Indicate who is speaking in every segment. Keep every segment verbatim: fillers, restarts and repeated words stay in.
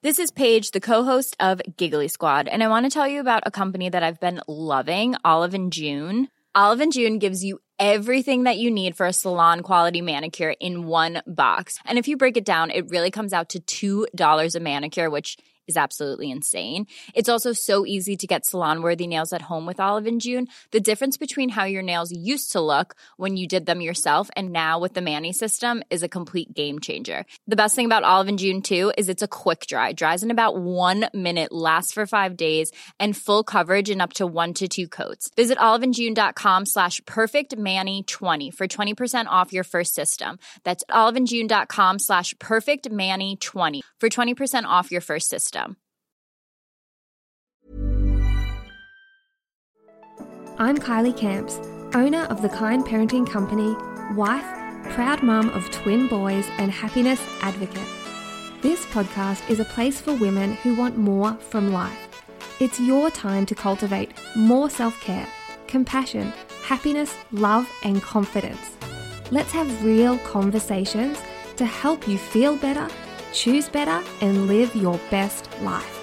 Speaker 1: This is Paige, the co-host of Giggly Squad, and I want to tell you about a company that I've been loving, Olive and June. Olive and June gives you everything that you need for a salon-quality manicure in one box. And if you break it down, it really comes out to two dollars a manicure, which is absolutely insane. It's also so easy to get salon-worthy nails at home with Olive and June. The difference between how your nails used to look when you did them yourself and now with the Mani system is a complete game changer. The best thing about Olive and June, too, is it's a quick dry. Dries in about one minute, lasts for five days, and full coverage in up to one to two coats. Visit oliveandjune.com slash perfectmani20 for twenty percent off your first system. That's oliveandjune.com slash perfectmani20 for twenty percent off your first system.
Speaker 2: I'm Kylie Camps, owner of the Kind Parenting Company, wife, proud mum of twin boys, and happiness advocate. This podcast is a place for women who want more from life. It's your time to cultivate more self-care, compassion, happiness, love, and confidence. Let's have real conversations to help you feel better, choose better, and live your best life.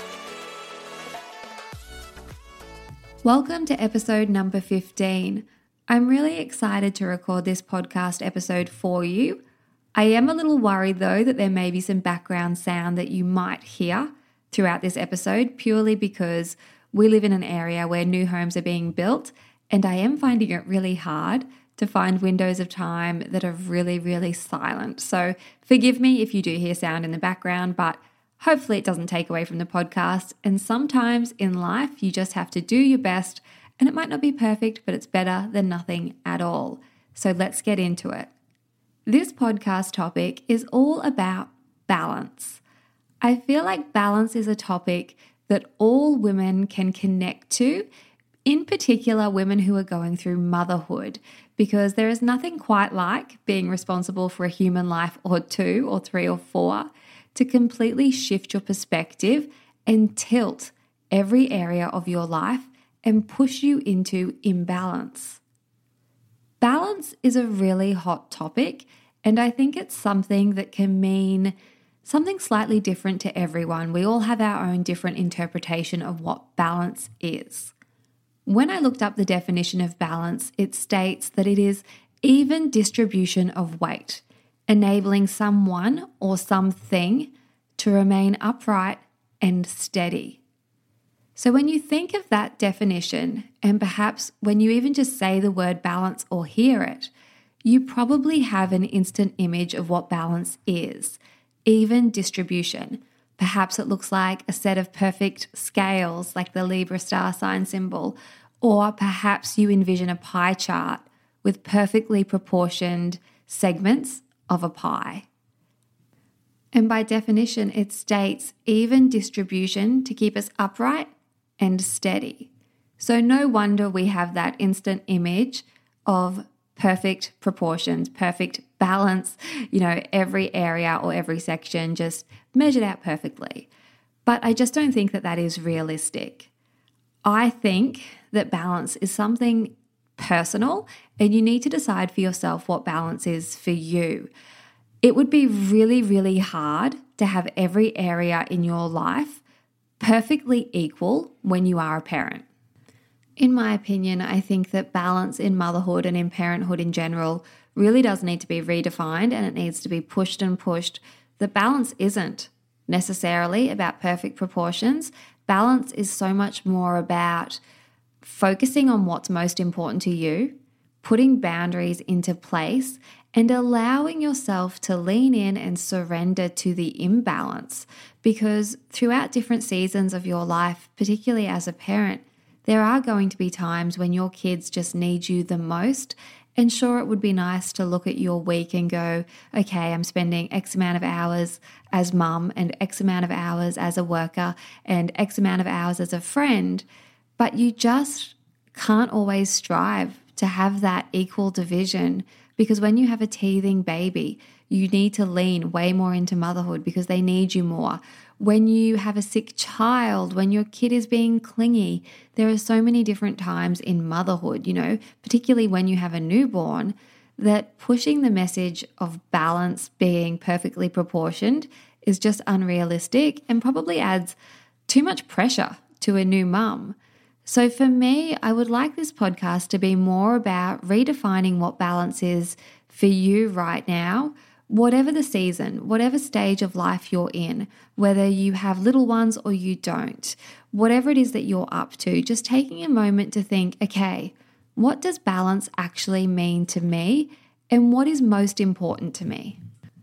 Speaker 2: Welcome to episode number fifteen. I'm really excited to record this podcast episode for you. I am a little worried though that there may be some background sound that you might hear throughout this episode, purely because we live in an area where new homes are being built, and I am finding it really hard to find windows of time that are really, really silent. So forgive me if you do hear sound in the background, but hopefully it doesn't take away from the podcast. And sometimes in life, you just have to do your best, and it might not be perfect, but it's better than nothing at all. So let's get into it. This podcast topic is all about balance. I feel like balance is a topic that all women can connect to, in particular women who are going through motherhood, because there is nothing quite like being responsible for a human life or two or three or four to completely shift your perspective and tilt every area of your life and push you into imbalance. Balance is a really hot topic, and I think it's something that can mean something slightly different to everyone. We all have our own different interpretation of what balance is. When I looked up the definition of balance, it states that it is even distribution of weight, enabling someone or something to remain upright and steady. So when you think of that definition, and perhaps when you even just say the word balance or hear it, you probably have an instant image of what balance is, even distribution. Perhaps it looks like a set of perfect scales like the Libra star sign symbol, or perhaps you envision a pie chart with perfectly proportioned segments of a pie. And by definition, it states even distribution to keep us upright and steady. So no wonder we have that instant image of perfect proportions, perfect balance, you know, every area or every section just measured out perfectly. But I just don't think that that is realistic. I think that balance is something personal, and you need to decide for yourself what balance is for you. It would be really, really hard to have every area in your life perfectly equal when you are a parent. In my opinion, I think that balance in motherhood and in parenthood in general really does need to be redefined, and it needs to be pushed and pushed. The balance isn't necessarily about perfect proportions. Balance is so much more about focusing on what's most important to you, putting boundaries into place, and allowing yourself to lean in and surrender to the imbalance. Because throughout different seasons of your life, particularly as a parent, there are going to be times when your kids just need you the most. And sure, it would be nice to look at your week and go, okay, I'm spending X amount of hours as mum and X amount of hours as a worker and X amount of hours as a friend. But you just can't always strive to have that equal division, because when you have a teething baby, you need to lean way more into motherhood because they need you more. When you have a sick child, when your kid is being clingy, there are so many different times in motherhood, you know, particularly when you have a newborn, that pushing the message of balance being perfectly proportioned is just unrealistic and probably adds too much pressure to a new mum. So for me, I would like this podcast to be more about redefining what balance is for you right now, whatever the season, whatever stage of life you're in, whether you have little ones or you don't, whatever it is that you're up to, just taking a moment to think, okay, what does balance actually mean to me and what is most important to me?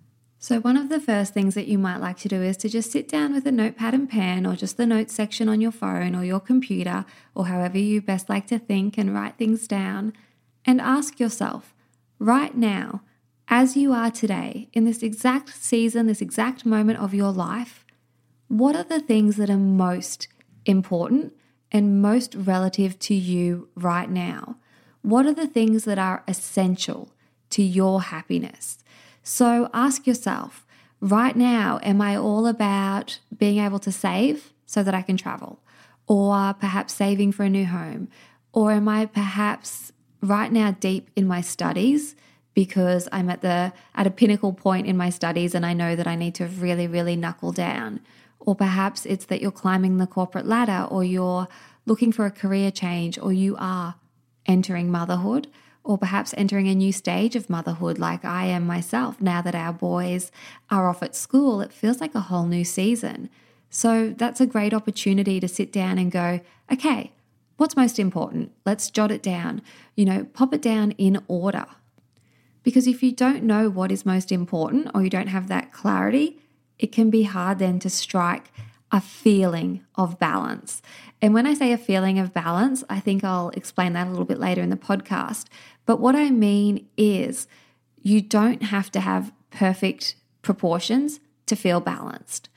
Speaker 2: So one of the first things that you might like to do is to just sit down with a notepad and pen or just the notes section on your phone or your computer or however you best like to think and write things down and ask yourself, right now, as you are today, in this exact season, this exact moment of your life, what are the things that are most important and most relative to you right now? What are the things that are essential to your happiness? So ask yourself, right now, am I all about being able to save so that I can travel? Or perhaps saving for a new home? Or am I perhaps right now deep in my studies because I'm at the at a pinnacle point in my studies and I know that I need to really, really knuckle down? Or perhaps it's that you're climbing the corporate ladder or you're looking for a career change or you are entering motherhood. Or perhaps entering a new stage of motherhood like I am myself. Now that our boys are off at school, it feels like a whole new season. So that's a great opportunity to sit down and go, okay, what's most important? Let's jot it down. You know, pop it down in order. Because if you don't know what is most important or you don't have that clarity, it can be hard then to strike a feeling of balance. And when I say a feeling of balance, I think I'll explain that a little bit later in the podcast. But what I mean is you don't have to have perfect proportions to feel balanced.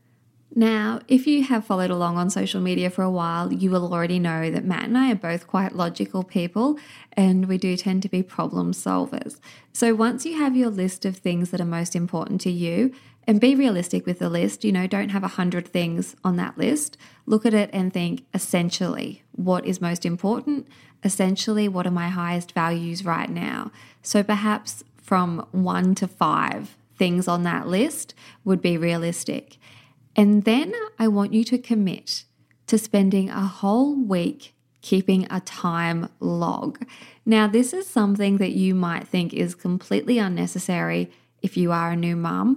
Speaker 2: Now, if you have followed along on social media for a while, you will already know that Matt and I are both quite logical people and we do tend to be problem solvers. So once you have your list of things that are most important to you, and be realistic with the list, you know, don't have a hundred things on that list. Look at it and think essentially what is most important, essentially what are my highest values right now. So perhaps from one to five things on that list would be realistic. And then I want you to commit to spending a whole week keeping a time log. Now, this is something that you might think is completely unnecessary if you are a new mum,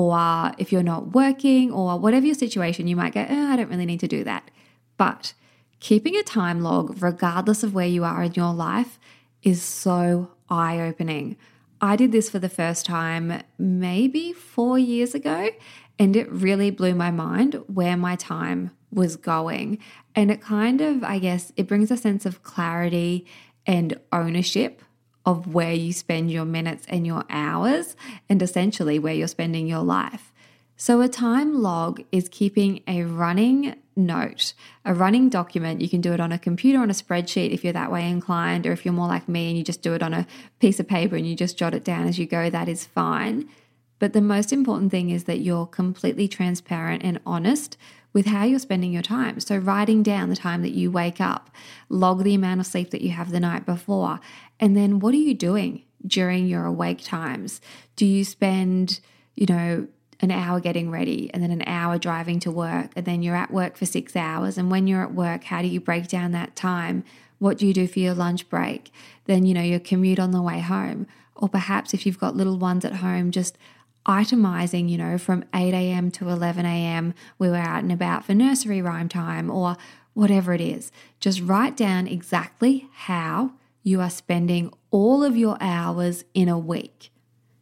Speaker 2: or if you're not working, or whatever your situation, you might go, oh, I don't really need to do that. But keeping a time log, regardless of where you are in your life, is so eye-opening. I did this for the first time maybe four years ago, and it really blew my mind where my time was going. And it kind of, I guess, it brings a sense of clarity and ownership of where you spend your minutes and your hours and essentially where you're spending your life. So a time log is keeping a running note, a running document. You can do it on a computer, on a spreadsheet if you're that way inclined, or if you're more like me and you just do it on a piece of paper and you just jot it down as you go, that is fine. But the most important thing is that you're completely transparent and honest with how you're spending your time. So writing down the time that you wake up, log the amount of sleep that you have the night before, and then what are you doing during your awake times? Do you spend, you know, an hour getting ready and then an hour driving to work, and then you're at work for six hours? And when you're at work, how do you break down that time? What do you do for your lunch break? Then, you know, your commute on the way home. Or perhaps if you've got little ones at home, just itemizing, you know, from eight a.m. to eleven a.m. we were out and about for nursery rhyme time or whatever it is. Just write down exactly how you are spending all of your hours in a week.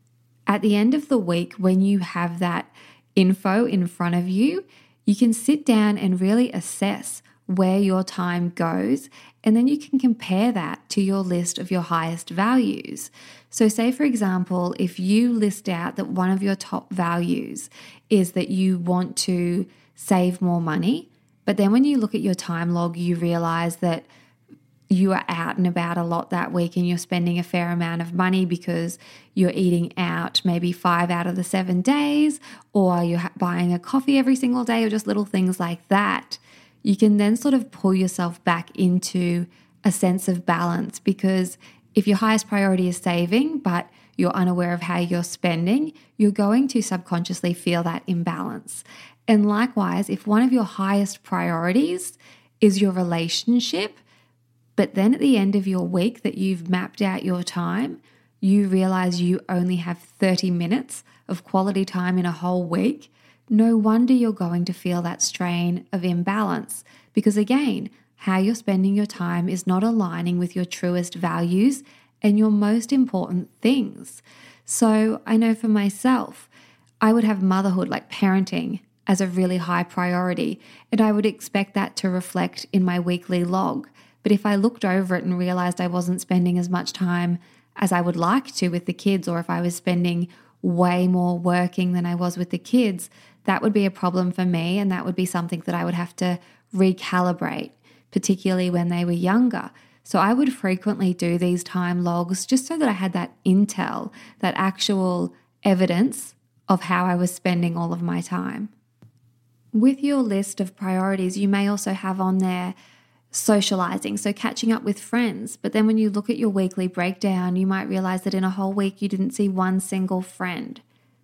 Speaker 2: At the end of the week, when you have that info in front of you, you can sit down and really assess where your time goes, and then you can compare that to your list of your highest values. So say, for example, if you list out that one of your top values is that you want to save more money, but then when you look at your time log, you realize that you are out and about a lot that week and you're spending a fair amount of money because you're eating out maybe five out of the seven days, or you're buying a coffee every single day, or just little things like that. You can then sort of pull yourself back into a sense of balance, because if your highest priority is saving, but you're unaware of how you're spending, you're going to subconsciously feel that imbalance. And likewise, if one of your highest priorities is your relationship, but then at the end of your week that you've mapped out your time, you realize you only have thirty minutes of quality time in a whole week, no wonder you're going to feel that strain of imbalance. Because again, how you're spending your time is not aligning with your truest values and your most important things. So I know for myself, I would have motherhood, like parenting, as a really high priority, and I would expect that to reflect in my weekly log. But if I looked over it and realized I wasn't spending as much time as I would like to with the kids, or if I was spending way more working than I was with the kids, that would be a problem for me, and that would be something that I would have to recalibrate, particularly when they were younger. So I would frequently do these time logs just so that I had that intel, that actual evidence of how I was spending all of my time. With your list of priorities, you may also have on there socializing, so catching up with friends. But then when you look at your weekly breakdown, you might realize that in a whole week you didn't see one single friend.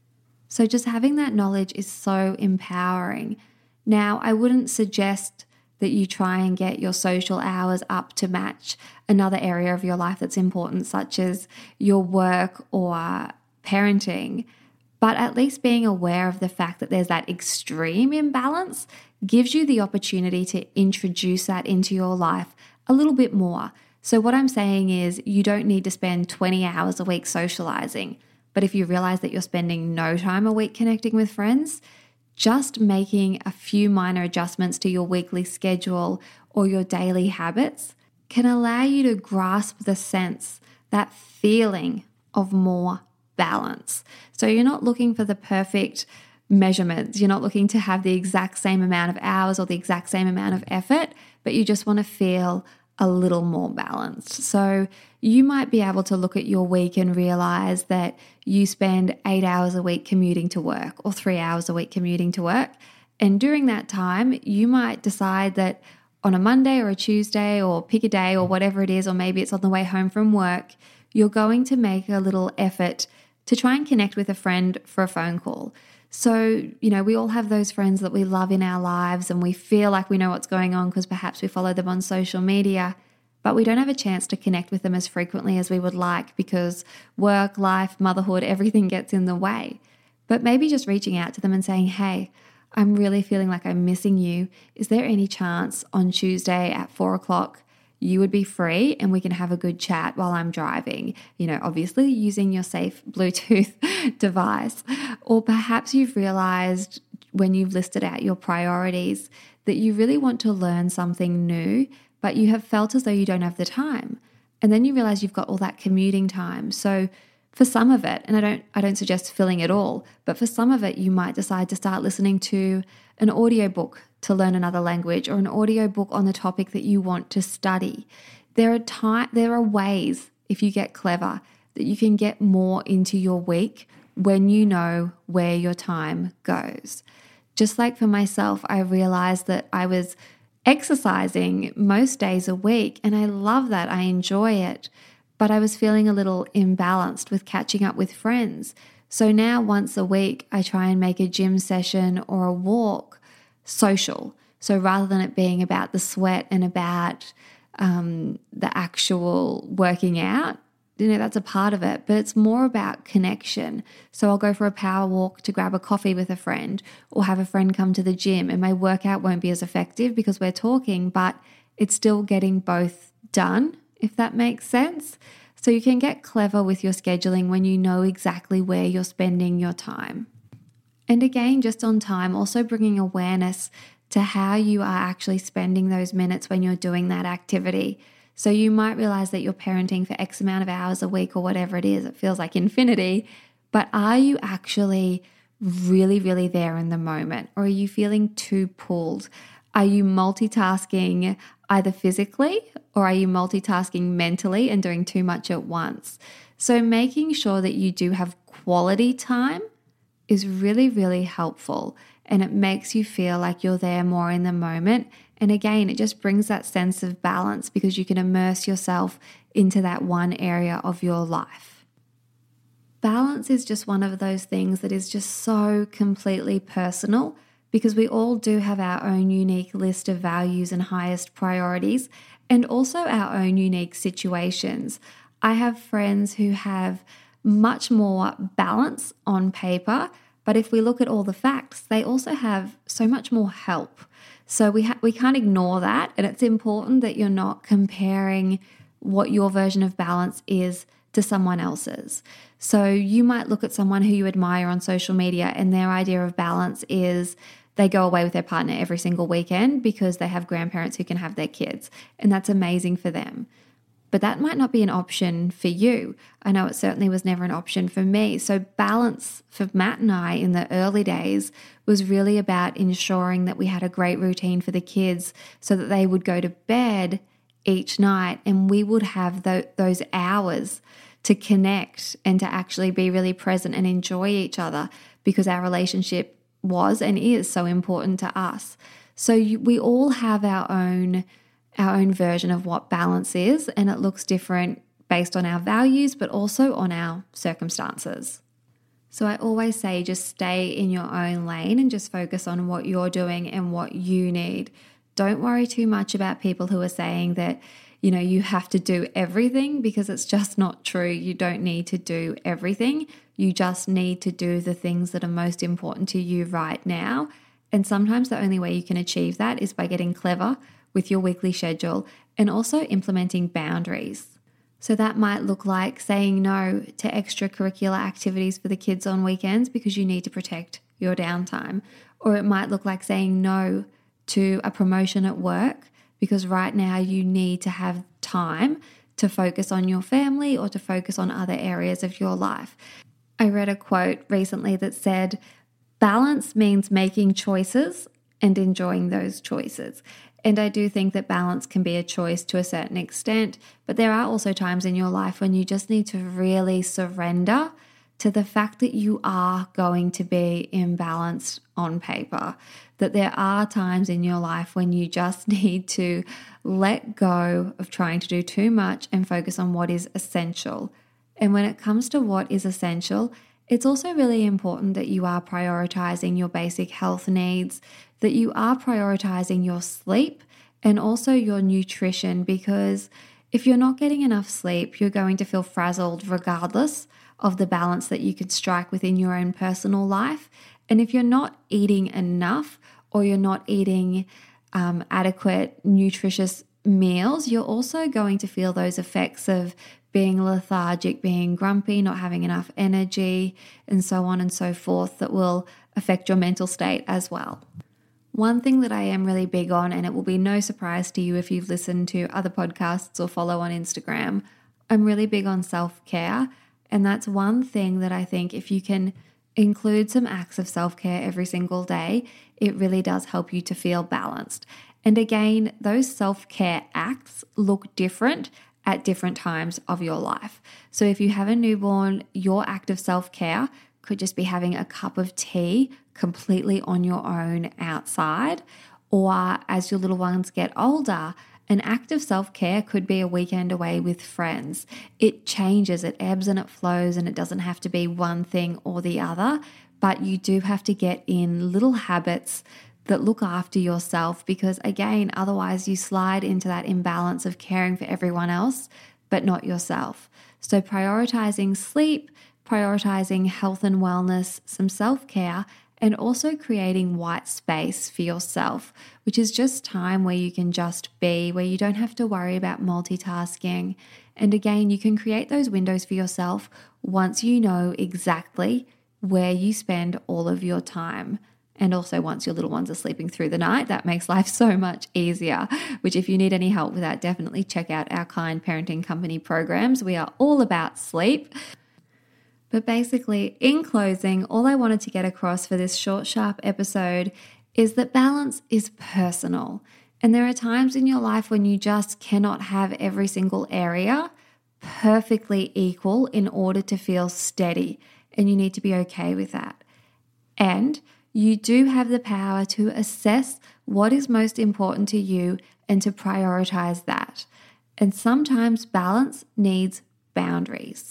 Speaker 2: So just having that knowledge is so empowering. Now, I wouldn't suggest that you try and get your social hours up to match another area of your life that's important, such as your work or parenting. But at least being aware of the fact that there's that extreme imbalance gives you the opportunity to introduce that into your life a little bit more. So what I'm saying is you don't need to spend twenty hours a week socializing. But if you realize that you're spending no time a week connecting with friends, just making a few minor adjustments to your weekly schedule or your daily habits can allow you to grasp the sense, that feeling of more balance. So you're not looking for the perfect measurements. You're not looking to have the exact same amount of hours or the exact same amount of effort, but you just want to feel a little more balanced. So you might be able to look at your week and realize that you spend eight hours a week commuting to work or three hours a week commuting to work. And during that time, you might decide that on a Monday or a Tuesday, or pick a day or whatever it is, or maybe it's on the way home from work, you're going to make a little effort to try and connect with a friend for a phone call. So, you know, we all have those friends that we love in our lives and we feel like we know what's going on because perhaps we follow them on social media, but we don't have a chance to connect with them as frequently as we would like because work, life, motherhood, everything gets in the way. But maybe just reaching out to them and saying, hey, I'm really feeling like I'm missing you. Is there any chance on Tuesday at four o'clock you would be free and we can have a good chat while I'm driving? You know, obviously using your safe Bluetooth device. Or perhaps you've realized when you've listed out your priorities that you really want to learn something new, but you have felt as though you don't have the time. And then you realize you've got all that commuting time. So for some of it, and I don't I don't suggest filling it all, but for some of it, you might decide to start listening to an audiobook to learn another language, or an audiobook on the topic that you want to study. There are time, there are ways, if you get clever, that you can get more into your week when you know where your time goes. Just like for myself, I realized that I was exercising most days a week, and I love that. I enjoy it. But I was feeling a little imbalanced with catching up with friends. So now once a week, I try and make a gym session or a walk social. So rather than it being about the sweat and about um, the actual working out, you know, that's a part of it, but it's more about connection. So I'll go for a power walk to grab a coffee with a friend, or have a friend come to the gym, and my workout won't be as effective because we're talking, but it's still getting both done, if that makes sense. So you can get clever with your scheduling when you know exactly where you're spending your time. And again, just on time, also bringing awareness to how you are actually spending those minutes when you're doing that activity. So you might realize that you're parenting for X amount of hours a week or whatever it is. It feels like infinity, but are you actually really, really there in the moment? Or are you feeling too pulled? Are you multitasking either physically, or are you multitasking mentally and doing too much at once? So making sure that you do have quality time is really, really helpful, and it makes you feel like you're there more in the moment. And again, it just brings that sense of balance because you can immerse yourself into that one area of your life. balance is just one of those things that is just so completely personal, because we all do have our own unique list of values and highest priorities, and also our own unique situations. I have friends who have much more balance on paper, but if we look at all the facts, they also have so much more help. So we ha- we can't ignore that, and it's important that you're not comparing what your version of balance is to someone else's. So you might look at someone who you admire on social media, and their idea of balance is they go away with their partner every single weekend because they have grandparents who can have their kids, and that's amazing for them. But that might not be an option for you. I know it certainly was never an option for me. So balance for Matt and I in the early days was really about ensuring that we had a great routine for the kids so that they would go to bed each night and we would have the, those hours to connect and to actually be really present and enjoy each other, because our relationship was and is so important to us. So you, we all have our own our own version of what balance is, and it looks different based on our values, but also on our circumstances. So I always say just stay in your own lane and just focus on what you're doing and what you need. Don't worry too much about people who are saying that, you know, you have to do everything, because it's just not true. You don't need to do everything. You just need to do the things that are most important to you right now. And sometimes the only way you can achieve that is by getting clever with your weekly schedule and also implementing boundaries. So that might look like saying no to extracurricular activities for the kids on weekends because you need to protect your downtime. Or it might look like saying no to a promotion at work because right now you need to have time to focus on your family or to focus on other areas of your life. I read a quote recently that said, balance means making choices and enjoying those choices. And I do think that balance can be a choice to a certain extent, but there are also times in your life when you just need to really surrender to the fact that you are going to be imbalanced on paper, that there are times in your life when you just need to let go of trying to do too much and focus on what is essential. And when it comes to what is essential, it's also really important that you are prioritizing your basic health needs, that you are prioritizing your sleep and also your nutrition, because if you're not getting enough sleep, you're going to feel frazzled regardless of the balance that you could strike within your own personal life. And if you're not eating enough or you're not eating um, adequate, nutritious meals, you're also going to feel those effects of being lethargic, being grumpy, not having enough energy, and so on and so forth, that will affect your mental state as well. One thing that I am really big on, and it will be no surprise to you if you've listened to other podcasts or follow on Instagram, I'm really big on self-care. And that's one thing that I think if you can include some acts of self-care every single day, it really does help you to feel balanced. And again, those self-care acts look different at different times of your life. So if you have a newborn, your act of self-care could just be having a cup of tea completely on your own outside. Or as your little ones get older, an act of self-care could be a weekend away with friends. It changes, it ebbs and it flows, and it doesn't have to be one thing or the other, but you do have to get in little habits that look after yourself, because again, otherwise you slide into that imbalance of caring for everyone else, but not yourself. So prioritizing sleep, prioritizing health and wellness, some self-care, and also creating white space for yourself, which is just time where you can just be, where you don't have to worry about multitasking. And again, you can create those windows for yourself once you know exactly where you spend all of your time. And also once your little ones are sleeping through the night, that makes life so much easier, which if you need any help with that, definitely check out our Kind Parenting Company programs. We are all about sleep. But basically, in closing, all I wanted to get across for this short, sharp episode is that balance is personal. And there are times in your life when you just cannot have every single area perfectly equal in order to feel steady. And you need to be okay with that. And you do have the power to assess what is most important to you and to prioritize that. And sometimes balance needs boundaries.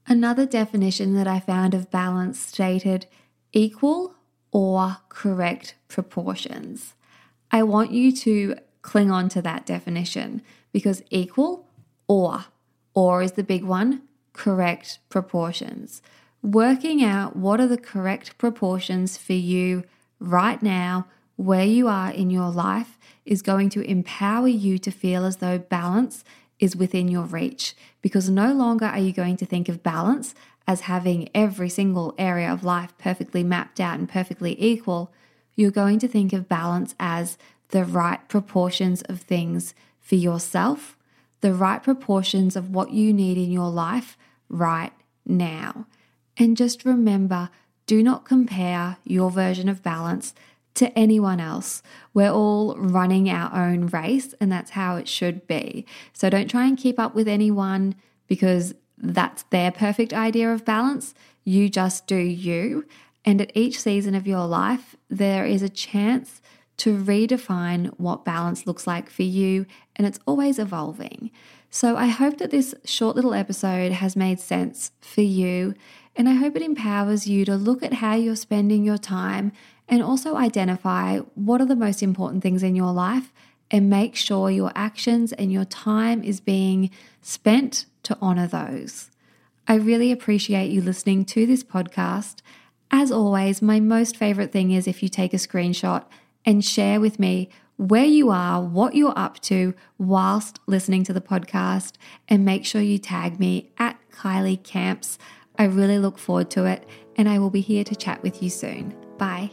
Speaker 2: Another definition that I found of balance stated equal or correct proportions. I want you to cling on to that definition because equal or, or is the big one, correct proportions. Working out what are the correct proportions for you right now, where you are in your life, is going to empower you to feel as though balance is within your reach, because no longer are you going to think of balance as having every single area of life perfectly mapped out and perfectly equal. You're going to think of balance as the right proportions of things for yourself, the right proportions of what you need in your life right now. And just remember, do not compare your version of balance to anyone else. We're all running our own race, and that's how it should be. So don't try and keep up with anyone because that's their perfect idea of balance. You just do you. And at each season of your life, there is a chance to redefine what balance looks like for you, and it's always evolving. So I hope that this short little episode has made sense for you, and I hope it empowers you to look at how you're spending your time and also identify what are the most important things in your life and make sure your actions and your time is being spent to honor those. I really appreciate you listening to this podcast. As always, my most favorite thing is if you take a screenshot and share with me where you are, what you're up to whilst listening to the podcast, and make sure you tag me at Kylie Camps. I really look forward to it, and I will be here to chat with you soon. Bye.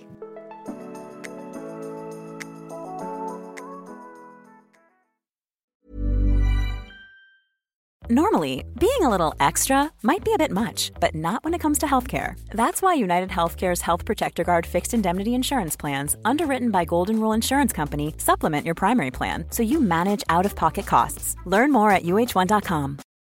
Speaker 3: Normally, being a little extra might be a bit much, but not when it comes to healthcare. That's why United Healthcare's Health Protector Guard fixed indemnity insurance plans, underwritten by Golden Rule Insurance Company, supplement your primary plan so you manage out-of-pocket costs. Learn more at U H one dot com.